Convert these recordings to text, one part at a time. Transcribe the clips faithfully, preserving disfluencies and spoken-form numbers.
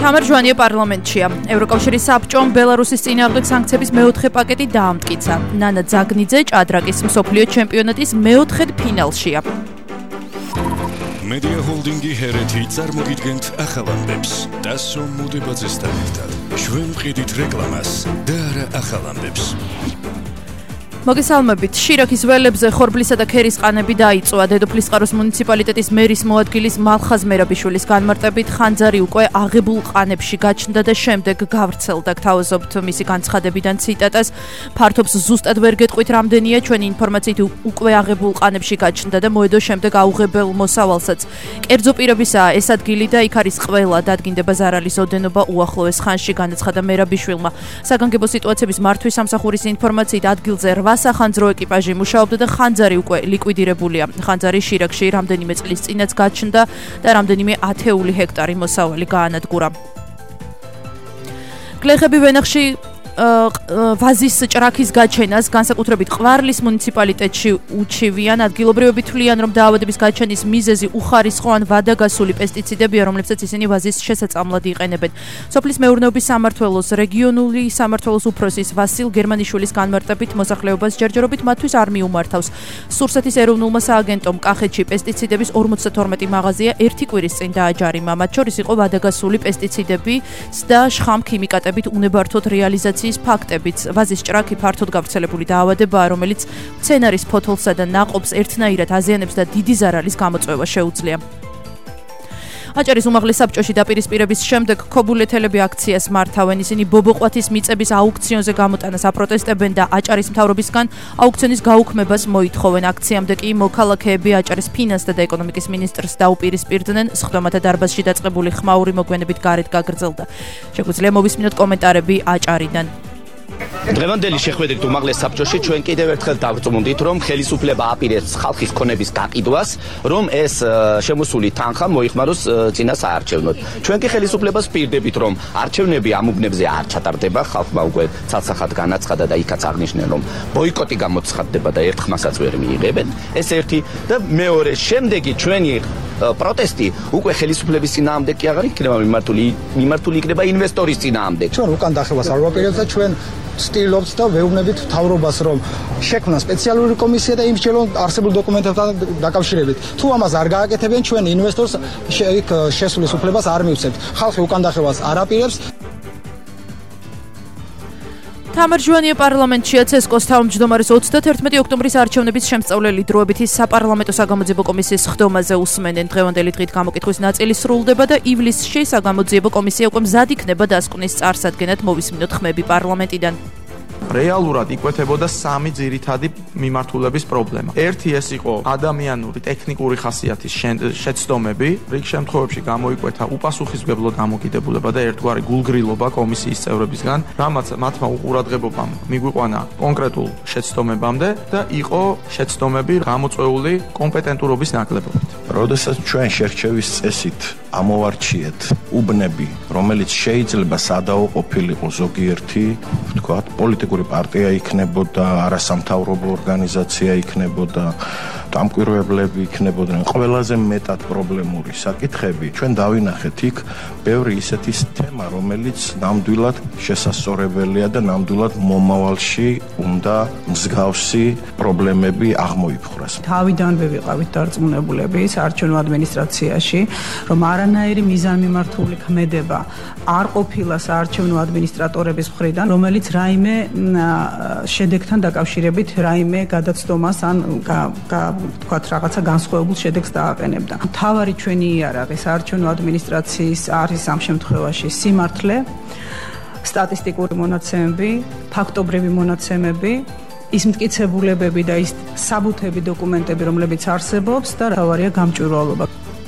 თამარ ჟვანია პარლამენტშია. ევროკავშირის საბჭომ ბელარუსის წინააღმდეგ სანქციების მეოთხე პაკეტი დაამტკიცა. ნანა ძაგნიძე ჭადრაკის მსოფლიო ჩემპიონატის მეოთხედ ფინალშია. მედია ჰოლდინგი ჰერეთი წარმოგიდგენთ ახალამდებს და სომუდებაძესთან ერთად. ჩვენ ვყიდით რეკლამას და არა ახალამდებს. მოგესალმებით. შირაქის ველებზე ხორბლისა და ქერის ყანები დაიწვა. დედოფლისწყაროს მუნიციპალიტეტის მერის მოადგილის მალხაზ მერაბიშვილის განმარტებით ხანძარი უკვე აღებულ ყანებში გაჩნდა და შემდეგ გავრცელდა. გთავაზობთ მისი განცხადებიდან ციტატას. ფართობს ზუსტად ვერ გეტყვით რამდენია, ჩვენი ინფორმაციით უკვე აღებულ ყანებში გაჩნდა და მოედო შემდეგ აუღებელ მოსავალსაც. კერძო პირებისაა ეს ადგილი და იქ არის ყველა დადგინდება ზარალის ოდენობა უახლოეს ხანში, განაცხადა მერაბიშვილმა. საგანგებო სიტუაციების მართვის სამსახურის ინფორმაციით ადგილზე სახანძრო ეკიპაჟი მუშაობდა და ხანძარი უკვე ლიკვიდირებულია. ხანძარი შირაქში რამდენიმე წლის წინაც გაჩნდა და რამდენიმე ათეული ჰექტარი მოსავალი გაანადგურა. გლეხები ვენახში ვაზის ჭრაქის გაჩენას განსაკუთრებით ყვარლის მუნიციპალიტეტში უჩივიან. ადგილობრივები თვლიან, რომ დაავადების გაჩენის მიზეზი უხარისხო ან ვადაგასული პესტიციდებია, რომლებსაც ისინი ვაზის შესაწამლად იყენებენ. სოფლის მეურნეობის სამმართველოს რეგიონული სამმართველოს უფროსის ვასილ გერმანიშვილის განმარტებით მოსახლეობას ჯერჯერობით მათთვის არ მიუმართავს. სურსეთის ეროვნულმა სააგენტომ კახეთში პესტიციდების ორმოცდათორმეტი მაღაზია ერთი კვირის წინ დააჯარიმა. მათ შორის იყო ვადაგასული პესტიციდები და შხამ ქიმიკატებით უნებართვოდ რეალიზაციის ფაქტებიც. ვაზის ჭრაქი ფართოდ გავრცელებული დაავადებაა, რომელიც მცენარის ფოთოლსა და ნაყოფს ერთნაირად აზიანებს და დიდი ზარალის გამოწვევა შეუძლია. აჭარის უმაღლეს საბჭოში დაპირისპირების შემდეგ ქობულეთელები აქციას მართავენ. ისინი ბობოყვათის მიწების აუქციონზე გამოტანას აპროტესტებენ და აჭარის მთავრობისგან აუქციონის გაუქმებას მოითხოვენ. აქციამდე კი მოქალაქეები აჭარის ფინანსთა და ეკონომიკის მინისტრს დაუპირისპირდნენ. სხდომათა დარბაზში დაწყებული ხმაური მოგვიანებით გარეთ გაგრძელდა. შეგვიძლია მოვისმინოთ კომენტარები აჭარიდან. დღევანდელი შეხვედრით უმაღლეს საბჭოში ჩვენ კიდევ ერთხელ დავწმუნდით, რომ ხელისუფლება აპირებს ხალხის ქონების გაყიდვას, რომ ეს შემოსული თანხა მოიხმაროს წინა საარჩევნოდ. ჩვენ კი ხელისუფლებას ვპირდებით, რომ არჩევნები ამ უბნებზე არ ჩატარდება. ხალხმა უკვე ცალსახად განაცხადა და იქაც აღნიშნენ, რომ ბოიკოტი გამოცხადდება და ერთხმასაც ვერ მიიღებენ. ეს ერთი და მეორე, შემდეგი ჩვენი პროტესტი უკვე ხელისუფლების წინააღმდეგ კი აღარ იქნება მიმართული, მიმართული იქნება ინვესტორის წინააღმდეგ. ჩვენ უკან დახევას არ ვაპირებთ და ჩვენ სტილობს და ვეუბნებით მთავრობას, რომ შექმნა სპეციალური კომისია და იმსჯელონ არსებულ დოკუმენტებთან დაკავშირებით. თუ ამას არ გააკეთებენ, ჩვენ ინვესტორს შესulis უფლებას არ მივცემთ. ხალხი უკან დახევას არ აპირებს. თამარ ჟვანია პარლამენტშია. ცესკოს თავმჯდომარის ოცდათერთმეტი ოქტომბრის არჩევნების შემსწავლელი დროებითი საპარლამენტო საგამოძიებო კომისიის სხდომაზე უსმენენ. დღევანდელი დღით გამოკითხვის ნაწილი სრულდება და ივლისში საგამოძიებო კომისია უკვე მზად იქნება დასკვნის წარსადგენად. მოვისმინოთ ხმები პარლამენტიდან. რეალურად იკვეთებოდა სამი ძირითადი მიმართულების პრობლემა. ერთი ეს იყო ადამიანური ტექნიკური ხასიათის შეცდომები, რიგ შემთხვევებში გამოიკვეთა უპასუხისმგებლო დამოკიდებულება და ერთგვარი გულგრილობა კომისიის წევრებისგან, რამაც მათმა უყურადღებობამ მიგვიყვანა კონკრეტულ შეცდომებამდე და იყო შეცდომები გამოწვეული კომპეტენტურობის ნაკლებობით. როდესაც ჩვენ შერჩევის წესით ამოვარჩიეთ უბნები, რომელიც შეიძლება სადაო ყოფილიყო ზოგიერთი, ვთქვათ, პოლიტიკური პარტია იქნებოდა, არასამთავრობო ორგანიზაცია იქნებოდა, დამკვირვებლები იქნებოდნენ, ყველაზე მეტად პრობლემური საკითხები, ჩვენ დავინახეთ იქ ბევრი ისეთი თემა, რომელიც ნამდვილად შესასწორებელია და ნამდვილად მომავალში უნდა მსგავსი პრობლემები აღმოიფხვრას. თავიდანვე ვიყავით დარწმუნებულები საარჩევნო ადმინისტრაციაში, რომ არანაირი მიზანმიმართული ქმედება არ ყოფილა საარჩევნო ადმინისტრატორების მხრიდან, რომელიც რაიმე შედეგთან დაკავშირებით რაიმე გადაცდომას ან თქვათ რაღაცა განსხვავებულ შედეგს დააყენებდა. მთავარი ჩვენი იარაღი საარჩევნო ადმინისტრაციის არის ამ შემთხვევაში სიმართლე, სტატისტიკური მონაცემები, ფაქტობრივი მონაცემები, ის მტკიცებულებები და ის საბუთები, დოკუმენტები, რომლებიც არსებობს და თავარია გამჭვირვალობა.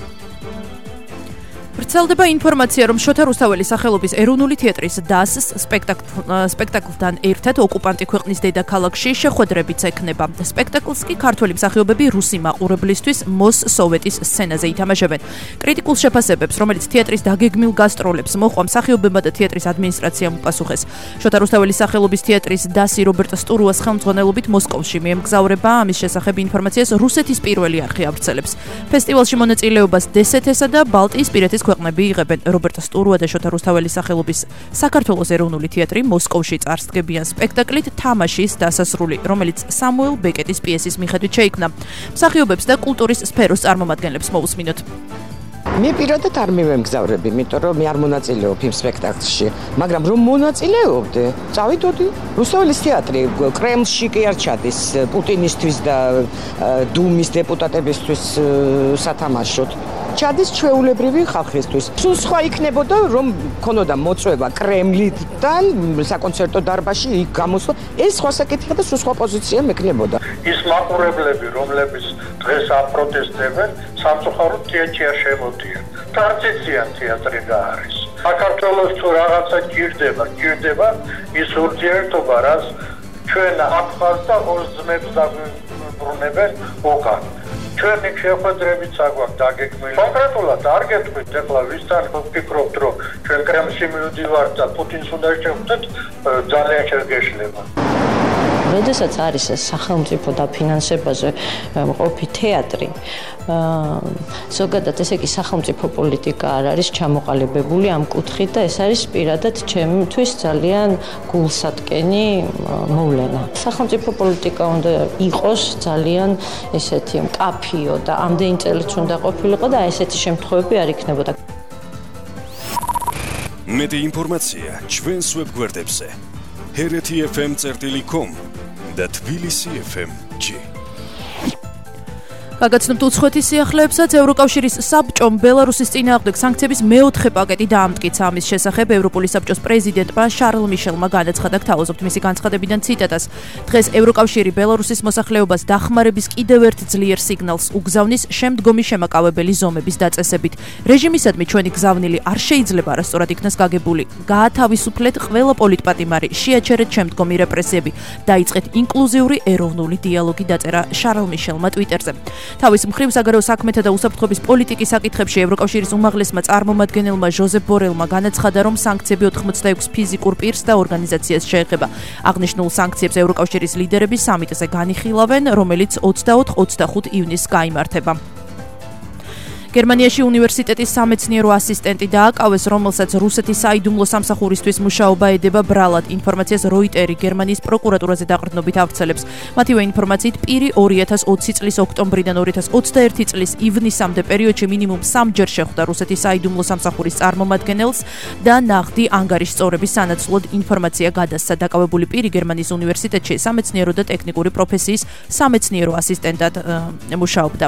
ვრცელდება ინფორმაცია, რომ შოთა რუსთაველის სახელობის ეროვნული თეატრის დასს სპექტაკლთან ერთად ოკუპანტი ქვეყნის დედაქალაქში შეხვედრებიც ექნება. სპექტაკლს კი ქართველი მსახიობები რუსი მაყურებლისთვის მოს სოვეტის სცენაზე ითამაშებენ. კრიტიკულ შეფასებებს, რომელიც თეატრის დაგეგმილ გასტროლებს მოჰყვა, მსახიობებმა და თეატრის ადმინისტრაციამ უპასუხეს. შოთა რუსთაველის სახელობის თეატრის დასი რობერტ სტურუას ხელმძღვანელობით მოსკოვში მიემგზავრება. ამის შესახებ ინფორმაციას რუსეთის პირველი არხი ავრცელებს. ფესტივალში მონაწილეობას დსთ-სა და ბალტიისპირეთის ქვეყნებს ქვეყნები იღებენ. რობერტ სტურუა და შოთა რუსთაველის სახელობის საქართველოს ეროვნული თეატრი მოსკოვში წარსდგებიან სპექტაკლით თამაშის დასასრული, რომელიც სამუელ ბეკეტის პიესის მიხედვით შეიქმნა. მსახიობებს და კულტურის სფეროს წარმომადგენლებს მოусმინოთ. მე პირადად არ მივემგზავრები, იმიტომ რომ მე არ მონაწილეობ იმ სპექტაკლში, მაგრამ რომ მონაწილეობდე, წავიდოდი. რუსთაველის თეატრი კრემლში კი არ ჩადის პუტინისთვის და დუმის დეპუტატებისთვის სათამაშოდ. ჩადის ჩვეულებრივი ხალხისთვის. სულ სხვა იქნებოდა, რომ ქონოდა მოწვევა კრემლიდან საკონცერტო დარბაზში იქ გამოსვლა, ეს სხვა საკითხია და სულ სხვა პოზიცია მექნებოდა. ის მაყურებლები, რომლებიც დღეს აპროტესტებენ, სამწუხაროდ თეატრში არ შემოდიან. ტრადიცია თეატრი რა არის. საქართველოს თუ რაღაცა ჭირდება, ჭირდება ის ურთიერთობა, რაც ჩვენ აფხაზ და ოზმებს დაბრუნებენ უკან. ჩვენი შეხვედრებიც აგვაქვს დაგეგმილი. კონკრეტულად არ გეტყვით, ეხლა ვისთან ვფიქრობთ, რომ ჩვენ კრემლში მივდივართ და პუტინს უნდა შევხვდეთ, ძალიან შეგეშლება. როდესაც არის ეს სახელმწიფო დაფინანსებაზე მყოფი თეატრი, ზოგადად ესე იგი სახელმწიფო პოლიტიკა არ არის ჩამოყალიბებული ამ კუთხით და ეს არის პირადად ჩემთვის ძალიან გულსატკენი მოვლენა. სახელმწიფო პოლიტიკა უნდა იყოს ძალიან ესეთი მკაფიო და ამდენი წელიც უნდა ყოფილიყო და ესეთი შემთხვევები არ იქნებოდა. მეტი ინფორმაცია ჩვენს ვებგვერდებზე ჰერეთი ეფ ემ წერტილი კომ და თბილისი ეფ ემ ჯი. გაგაცნობთ უცხოეთის სიახლეებსაც. ევროკავშირის საბჭომ ბელარუსის წინააღმდეგ სანქციების მეოთხე პაკეტი დაამტკიცა. ამის შესახებ ევროპული საბჭოს პრეზიდენტმა შარლ მიშელმა განაცხადა. გთავაზობთ მისი განცხადებიდან ციტატას. დღეს ევროკავშირი ბელარუსის მოსახლეობას დახმარების კიდევ ერთ ძლიერ სიგნალს უგზავნის შემდგომი შემაკავებელი ზომების დაწესებით. რეჟიმისადმი ჩვენი გზავნილი არ შეიძლება არასწორად იქნას გაგებული. გაათავისუფლეთ ყველა პოლიტპატიმარი, შეაჩერეთ შემდგომი რეპრესიები, დაიწყეთ ინკლუზიური ეროვნული დიალოგი, დაწერა შარლ მიშელმა ტვიტერზე. თავის მხრივ საგარეო საქმეთა და უსაფრთხოების პოლიტიკის საკითხებში ევროკავშირის უმაღლესმა წარმომადგენელმა ჟოზეფ ბორელმა განაცხადა, რომ სანქციები ოთხმოცდაექვსი ფიზიკურ პირს და ორგანიზაციას შეეხება. აღნიშნულ სანქციებს ევროკავშირის ლიდერები სამიტზე განიხილავენ, რომელიც ოცდაოთხ ოცდახუთ ივნისს გაიმართება. გერმანიაში უნივერსიტეტის სამეცნიერო ასისტენტი დააკავეს, რომელსაც რუსეთის საიდუმლო სამსახურისთვის მუშაობა ედება ბრალად. ინფორმაციას როიტერი გერმანიის პროკურატურაზე დაყრდნობით ავრცელებს. მათივე ინფორმაციით პირი ორი ათას ოცი წლის ოქტომბრიდან ორი ათას ოცდაერთი წლის ივნისამდე პერიოდში მინიმუმ სამჯერ შეხვდა რუსეთის საიდუმლო სამსახურის წარმომადგენელს და ნაღდი ანგარიშწორების სანაცვლოდ ინფორმაცია გადასცა. დაკავებული პირი გერმანიის უნივერსიტეტში სამეცნიერო და ტექნიკური პროფესიის სამეცნიერო ასისტენტად მუშაობდა.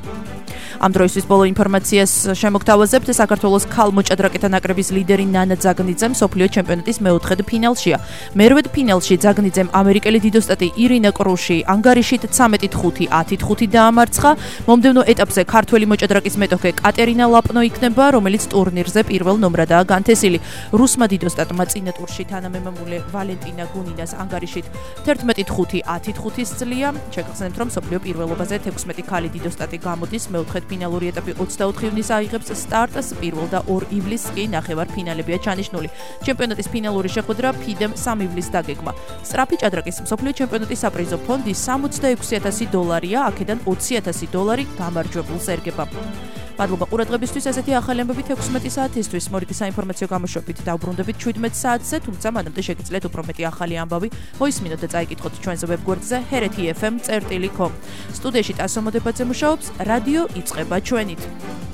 ამ დროისთვის ბოლო ინფორმაციას შემოგთავაზებთ. საქართველოს ქალ მოჭადრაკეთა ნაკრების ლიდერი ნანა ძაგნიძე მსოფლიო ჩემპიონატის მეოთხედ ფინალშია. მერვედ ფინალში ძაგნიძემ ამერიკელი დიდოსტატი ირინა კრუში ანგარიშით ცამეტი ხუთი ათი ხუთი დაამარცხა. მომდევნო ეტაპზე ქართველი მოჭადრაკის მეტოქე კატერინა ლაპნო იქნება, რომელიც ტურნირზე პირველ ნომრადაა განთესილი. რუსმა დიდოსტატმა წინა ტურში თანამემამულე ვალენტინა გუნინას ანგარიშით თერთმეტი ხუთი ათი ხუთი სძლია. შეგახსენებთ, რომ მსოფლიო პირველობაზე თექვსმეტი ქალი დიდოსტატი გამოდის. მეოთხედ ფინალური ეტაპი ოცდაოთხ ივნისს აიღებს სტარტს, პირველ და ორ ივლისს კი ნახევარფინალებია ჩანიშნული. ჩემპიონატის ფინალური შეხვედრა ფიდემ სამ ივლისს დაგეგმა. სწრაფი ჭადრაკის მსოფლიო ჩემპიონატის საპრიზო ფონდი სამოცდაექვსი ათასი დოლარია, აქედან ოცი ათასი დოლარი გამარჯვებულს ერგება. მადლობა ყურადღებისთვის. ესეთი ახალი ამბები თექვსმეტი საათისთვის. მორიგი საინფორმაციო გამოშვებით დავბრუნდებით შვიდმეტ საათზე, თუმცა მანამდე შეგიძლიათ უფრო მეტი ახალი ამბავი მოისმინოთ და წაიკითხოთ ჩვენზე ვებგვერდზე ჰერეთი ეფ ემ წერტილი კომ. სტუდიაში ტასო მოდებაძე მუშაობს. რადიო იწყება ჩვენით.